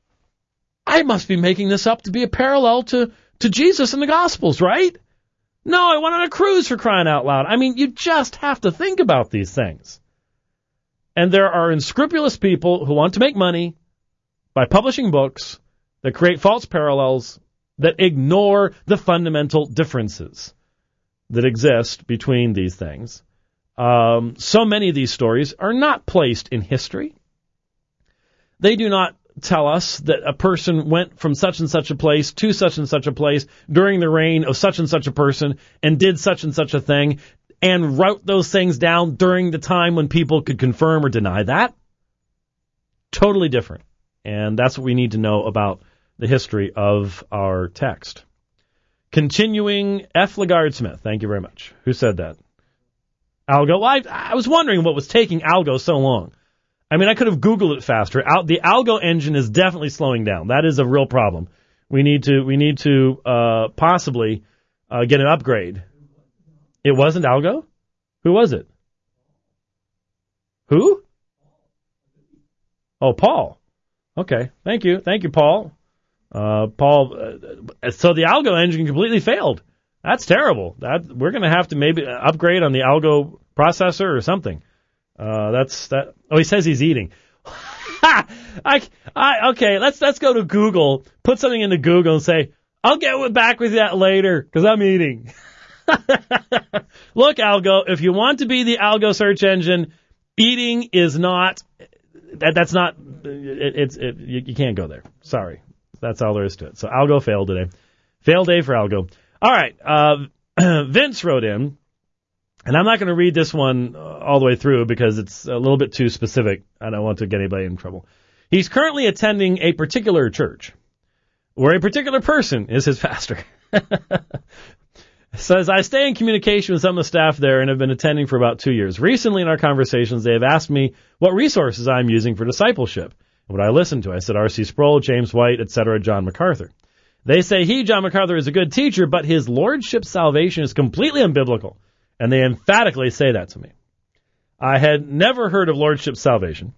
I must be making this up to be a parallel to to Jesus in the Gospels, right? No, I went on a cruise, for crying out loud. I mean, you just have to think about these things. And there are unscrupulous people who want to make money by publishing books that create false parallels that ignore the fundamental differences that exist between these things. Um, so many of these stories are not placed in history. They do not tell us that a person went from such and such a place to such and such a place during the reign of such and such a person and did such and such a thing and wrote those things down during the time when people could confirm or deny that. Totally different. And that's what we need to know about the history of our text. Continuing, F. Lagarde Smith. Thank you very much. Who said that? Algo. Well, I, I was wondering what was taking Algo so long. I mean, I could have Googled it faster. Al, the Algo engine is definitely slowing down. That is a real problem. We need to we need to uh, possibly uh, get an upgrade. It wasn't Algo? Who was it? Who? Oh, Paul. Okay. Thank you. Thank you, Paul. Uh, Paul. Uh, so the Algo engine completely failed. That's terrible. That we're going to have to maybe upgrade on the Algo processor or something. Uh, that's that. Oh, he says he's eating. I, I, okay, let's let's go to Google, put something into Google and say, I'll get back with that later because I'm eating. Look, Algo, if you want to be the Algo search engine, eating is not, that that's not, it, it's, it, you, you can't go there. Sorry. That's all there is to it. So Algo failed today. Failed day for Algo. All right, uh, Vince wrote in, and I'm not going to read this one all the way through because it's a little bit too specific. I don't want to get anybody in trouble. He's currently attending a particular church where a particular person is his pastor. Says, I stay in communication with some of the staff there and have been attending for about two years. Recently in our conversations, they have asked me what resources I'm using for discipleship. What I listen to, I said R C Sproul, James White, et cetera, John MacArthur. They say he, John MacArthur, is a good teacher, but his lordship salvation is completely unbiblical. And they emphatically say that to me. I had never heard of lordship salvation.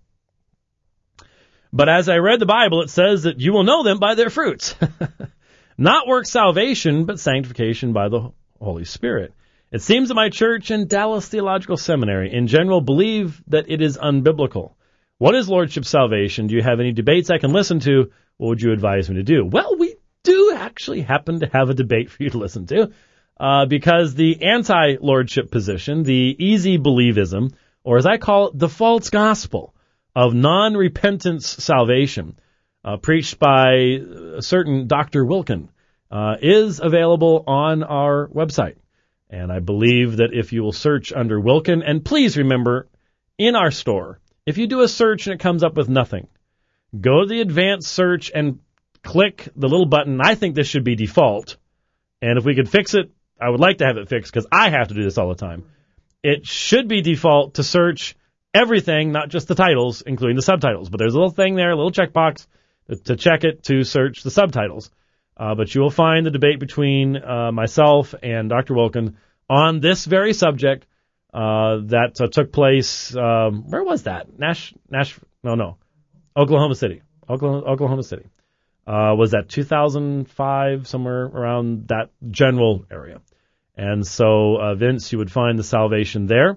But as I read the Bible, it says that you will know them by their fruits. Not work salvation, but sanctification by the Holy Spirit. It seems that my church and Dallas Theological Seminary in general believe that it is unbiblical. What is lordship salvation? Do you have any debates I can listen to? What would you advise me to do? Well, we do actually happen to have a debate for you to listen to. Uh, because the anti-lordship position, the easy believism, or as I call it, the false gospel of non-repentance salvation, uh, preached by a certain Doctor Wilkin, uh, is available on our website. And I believe that if you will search under Wilkin, and please remember, in our store, if you do a search and it comes up with nothing, go to the advanced search and click the little button. I think this should be default. And if we could fix it, I would like to have it fixed because I have to do this all the time. It should be default to search everything, not just the titles, including the subtitles. But there's a little thing there, a little checkbox to check it to search the subtitles. Uh, but you will find the debate between uh, myself and Doctor Wilkin on this very subject uh, that uh, took place. Um, where was that? Nash, Nash, no, no, Oklahoma City, Oklahoma, Oklahoma City. Uh, was that two thousand five, somewhere around that general area. And so, uh, Vince, you would find the salvation there.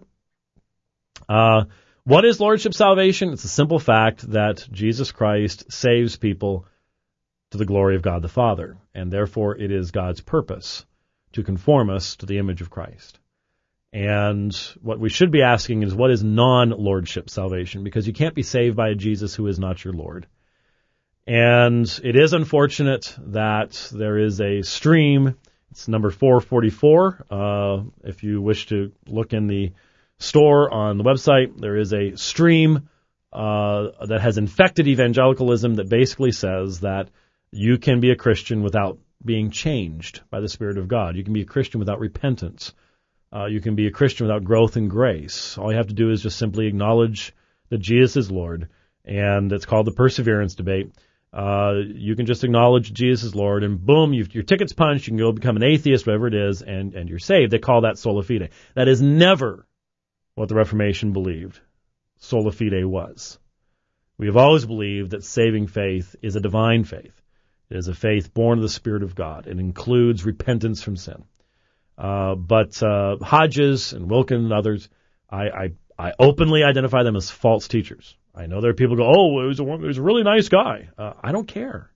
Uh, what is lordship salvation? It's a simple fact that Jesus Christ saves people to the glory of God the Father, and therefore it is God's purpose to conform us to the image of Christ. And what we should be asking is, what is non-lordship salvation? Because you can't be saved by a Jesus who is not your Lord. And it is unfortunate that there is a stream. It's number four forty-four. Uh, if you wish to look in the store on the website, there is a stream uh, that has infected evangelicalism that basically says that you can be a Christian without being changed by the Spirit of God. You can be a Christian without repentance. Uh, you can be a Christian without growth in grace. All you have to do is just simply acknowledge that Jesus is Lord, and it's called the perseverance debate. Uh, you can just acknowledge Jesus is Lord, and boom, you've, your ticket's punched. You can go become an atheist, whatever it is, and, and you're saved. They call that sola fide. That is never what the Reformation believed sola fide was. We have always believed that saving faith is a divine faith. It is a faith born of the Spirit of God. It includes repentance from sin. Uh, but uh, Hodges and Wilkin and others, I, I, I openly identify them as false teachers. I know there are people who go, oh, he was a, he was a really nice guy. Uh, I don't care.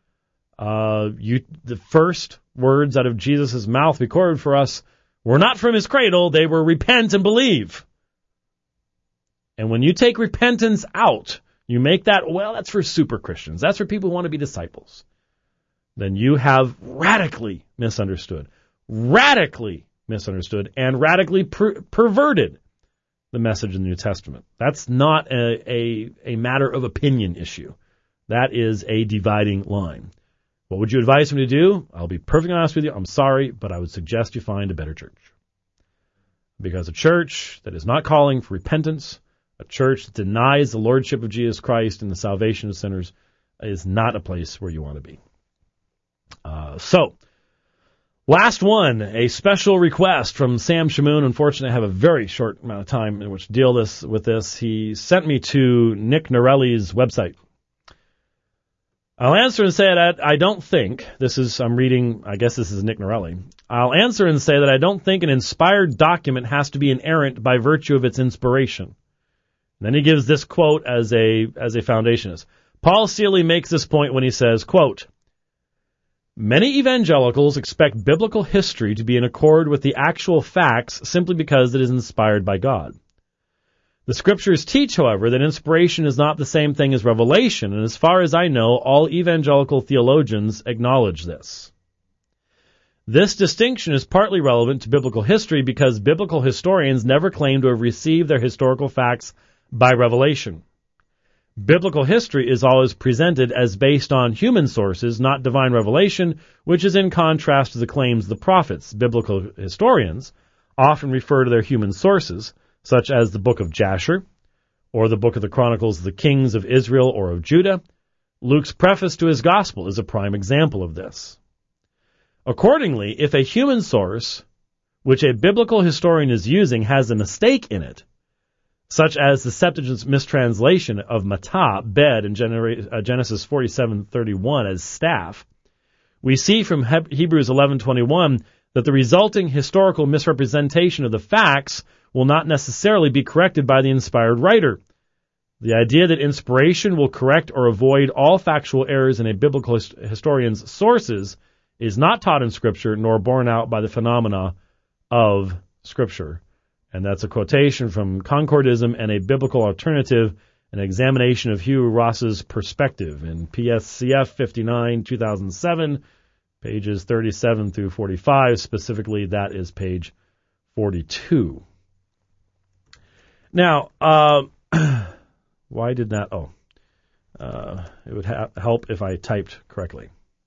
Uh, you, the first words out of Jesus' mouth recorded for us were not from his cradle. They were repent and believe. And when you take repentance out, you make that, well, that's for super Christians. That's for people who want to be disciples. Then you have radically misunderstood, radically misunderstood, and radically per- perverted the message in the New Testament. That's not a, a, a matter of opinion issue. That is a dividing line. What would you advise me to do? I'll be perfectly honest with you. I'm sorry, but I would suggest you find a better church. Because a church that is not calling for repentance, a church that denies the lordship of Jesus Christ and the salvation of sinners, is not a place where you want to be. Uh, so, last one, a special request from Sam Shamoon. Unfortunately, I have a very short amount of time in which to deal this with this. He sent me to Nick Norelli's website. I'll answer and say that I don't think, this is, I'm reading, I guess this is Nick Norelli. I'll answer and say that I don't think an inspired document has to be inerrant by virtue of its inspiration. And then he gives this quote as a, as a foundationist. Paul Seeley makes this point when he says, quote, many evangelicals expect biblical history to be in accord with the actual facts simply because it is inspired by God. The scriptures teach, however, that inspiration is not the same thing as revelation, and as far as I know, all evangelical theologians acknowledge this. This distinction is partly relevant to biblical history because biblical historians never claim to have received their historical facts by revelation. Biblical history is always presented as based on human sources, not divine revelation, which is in contrast to the claims of the prophets. Biblical historians often refer to their human sources, such as the book of Jasher, or the book of the Chronicles of the Kings of Israel or of Judah. Luke's preface to his gospel is a prime example of this. Accordingly, if a human source, which a biblical historian is using, has a mistake in it, such as the Septuagint's mistranslation of matah, bed, in Genesis forty-seven thirty-one as staff, we see from Hebrews eleven twenty-one that the resulting historical misrepresentation of the facts will not necessarily be corrected by the inspired writer. The idea that inspiration will correct or avoid all factual errors in a biblical historian's sources is not taught in Scripture nor borne out by the phenomena of Scripture. And that's a quotation from Concordism and a Biblical Alternative, an examination of Hugh Ross's perspective in P S C F fifty-nine, two thousand seven, pages thirty-seven through forty-five. Specifically, that is page forty-two. Now, uh, why did that? Oh, uh, it would ha- help if I typed correctly.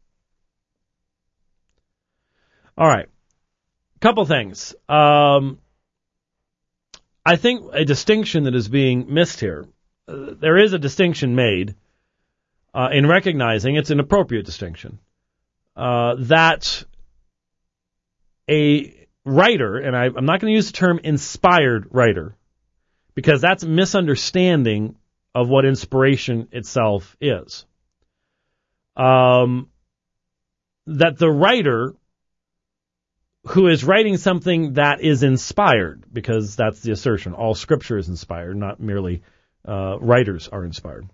All right. Couple things. Um, I think a distinction that is being missed here, uh, there is a distinction made uh, in recognizing, it's an appropriate distinction, uh, that a writer, and I, I'm not going to use the term inspired writer, because that's a misunderstanding of what inspiration itself is. Um, that the writer who is writing something that is inspired, because that's the assertion, all Scripture is inspired, not merely uh, writers are inspired,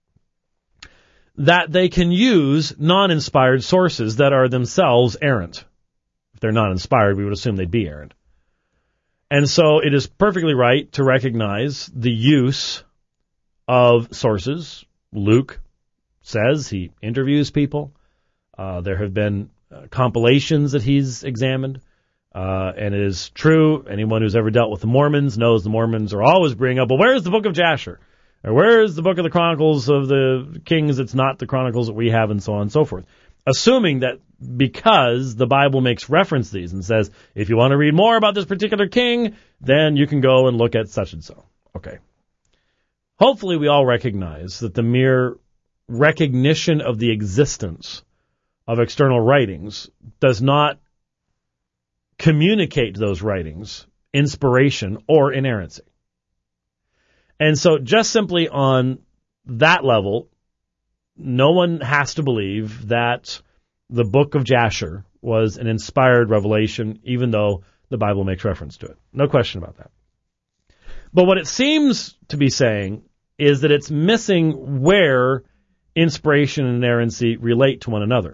that they can use non-inspired sources that are themselves errant. If they're not inspired, we would assume they'd be errant. And so it is perfectly right to recognize the use of sources. Luke says he interviews people. Uh, there have been uh, compilations that he's examined. Uh, and it is true, anyone who's ever dealt with the Mormons knows the Mormons are always bringing up, well, where's the book of Jasher? Or where's the book of the Chronicles of the Kings? It's not the Chronicles that we have, and so on and so forth. Assuming that because the Bible makes reference to these and says, if you want to read more about this particular king, then you can go and look at such and so. Okay. Hopefully we all recognize that the mere recognition of the existence of external writings does not communicate to those writings inspiration or inerrancy. And so just simply on that level, no one has to believe that the book of Jasher was an inspired revelation, even though the Bible makes reference to it. No question about that. But what it seems to be saying is that it's missing where inspiration and inerrancy relate to one another.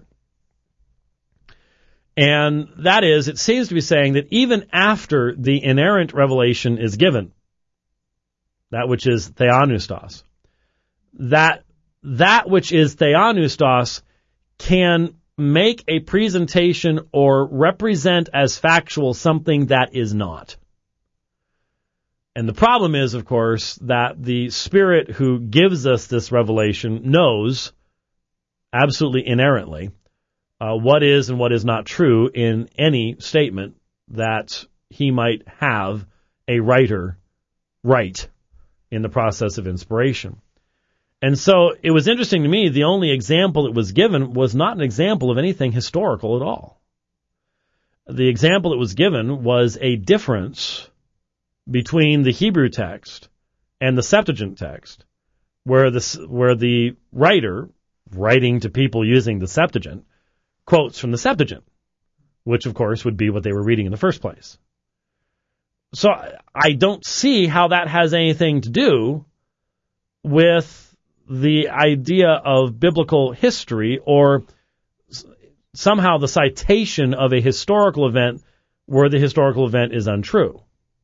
And that is, it seems to be saying that even after the inerrant revelation is given, that which is theopneustos, that that which is theopneustos can make a presentation or represent as factual something that is not. And the problem is, of course, that the Spirit who gives us this revelation knows, absolutely inerrantly, uh, what is and what is not true in any statement that he might have a writer write in the process of inspiration. And so it was interesting to me, the only example that was given was not an example of anything historical at all. The example that was given was a difference between the Hebrew text and the Septuagint text, where the, where the writer, writing to people using the Septuagint, quotes from the Septuagint, which of course would be what they were reading in the first place. So I don't see how that has anything to do with the idea of biblical history or somehow the citation of a historical event where the historical event is untrue.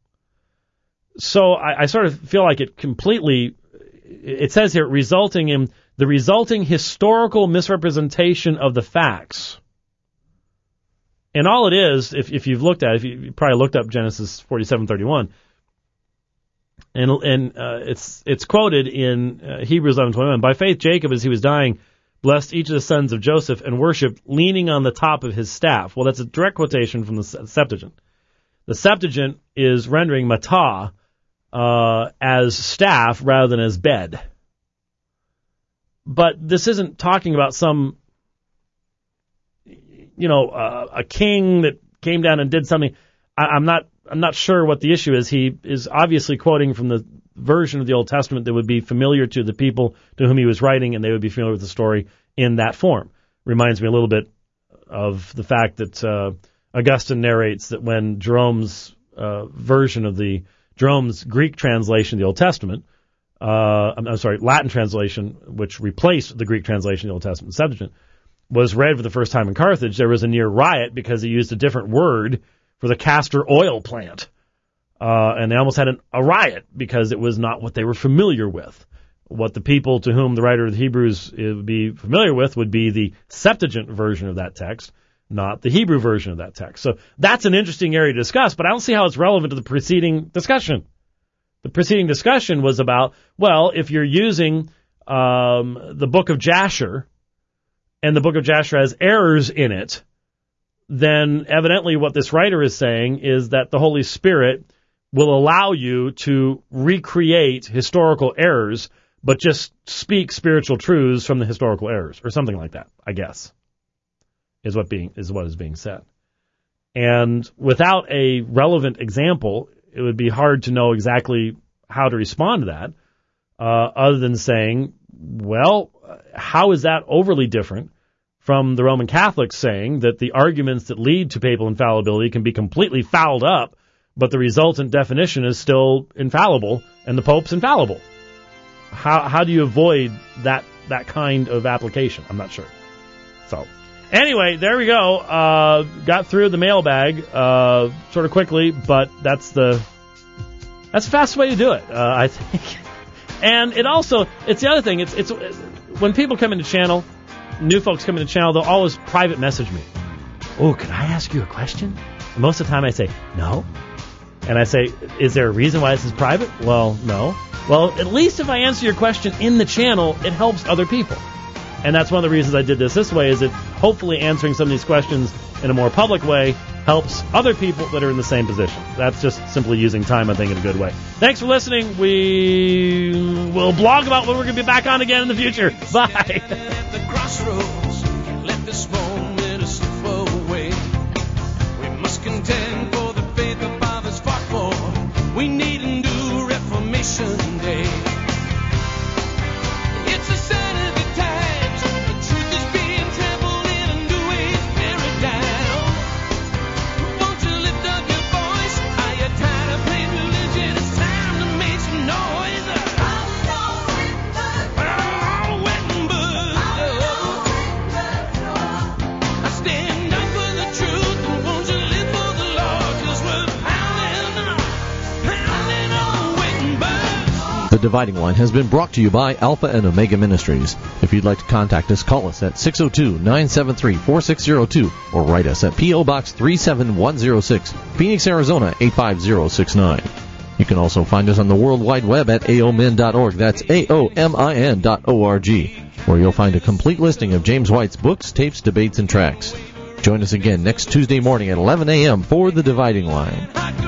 So I, I sort of feel like it completely, it says here, resulting in the resulting historical misrepresentation of the facts. And all it is, if, if you've looked at it, if you, you probably looked up Genesis forty-seven thirty-one, and and uh, it's it's quoted in uh, Hebrews eleven twenty-one. By faith, Jacob, as he was dying, blessed each of the sons of Joseph and worshipped, leaning on the top of his staff. Well, that's a direct quotation from the Septuagint. The Septuagint is rendering matah uh, as staff rather than as bed. But this isn't talking about some, you know, uh, a king that came down and did something. I, I'm not. I'm not sure what the issue is. He is obviously quoting from the version of the Old Testament that would be familiar to the people to whom he was writing, and they would be familiar with the story in that form. Reminds me a little bit of the fact that uh, Augustine narrates that when Jerome's uh, version of the Jerome's Greek translation of the Old Testament, uh, I'm, I'm sorry, Latin translation, which replaced the Greek translation of the Old Testament, Septuagint, was read for the first time in Carthage, there was a near riot because he used a different word for the castor oil plant. Uh, and they almost had an, a riot because it was not what they were familiar with. What the people to whom the writer of the Hebrews would be familiar with would be the Septuagint version of that text, not the Hebrew version of that text. So that's an interesting area to discuss, but I don't see how it's relevant to the preceding discussion. The preceding discussion was about, well, if you're using um, the book of Jasher, and the book of Jasher has errors in it, then evidently what this writer is saying is that the Holy Spirit will allow you to recreate historical errors, but just speak spiritual truths from the historical errors, or something like that, I guess, is what being is what is being said. And without a relevant example, it would be hard to know exactly how to respond to that, uh, other than saying, well, how is that overly different from the Roman Catholics saying that the arguments that lead to papal infallibility can be completely fouled up, but the resultant definition is still infallible, and the Pope's infallible? How how do you avoid that that kind of application? I'm not sure. So, anyway, there we go. Uh, got through the mailbag uh, sort of quickly, but that's the that's the fastest way to do it, uh, I think. And it also, it's the other thing. It's it's when people come into channel, new folks come into channel, they'll always private message me. Oh, can I ask you a question? And most of the time I say, no. And I say, is there a reason why this is private? Well, no. Well, at least if I answer your question in the channel, it helps other people. And that's one of the reasons I did this this way, is that hopefully answering some of these questions in a more public way helps other people that are in the same position. That's just simply using time, I think, in a good way. Thanks for listening. We will blog about when we're going to be back on again in the future. Bye. Contend for the faith the fathers fought for. We need a new Reformation Day. It's a sign of the times. The truth is being trampled in a new age paradigm. Won't you lift up your voice? Are you tired of playing religion? It's time to make some noise. Oh, Wittenberg. I stand up for the truth, and won't you live? The Dividing Line has been brought to you by Alpha and Omega Ministries. If you'd like to contact us, call us at six oh two, nine seven three, four six oh two or write us at P O. Box three seven one oh six, Phoenix, Arizona eight five zero six nine. You can also find us on the World Wide Web at A O M I N dot org. That's A O M I N dot O R G. where you'll find a complete listing of James White's books, tapes, debates, and tracks. Join us again next Tuesday morning at eleven a.m. for The Dividing Line.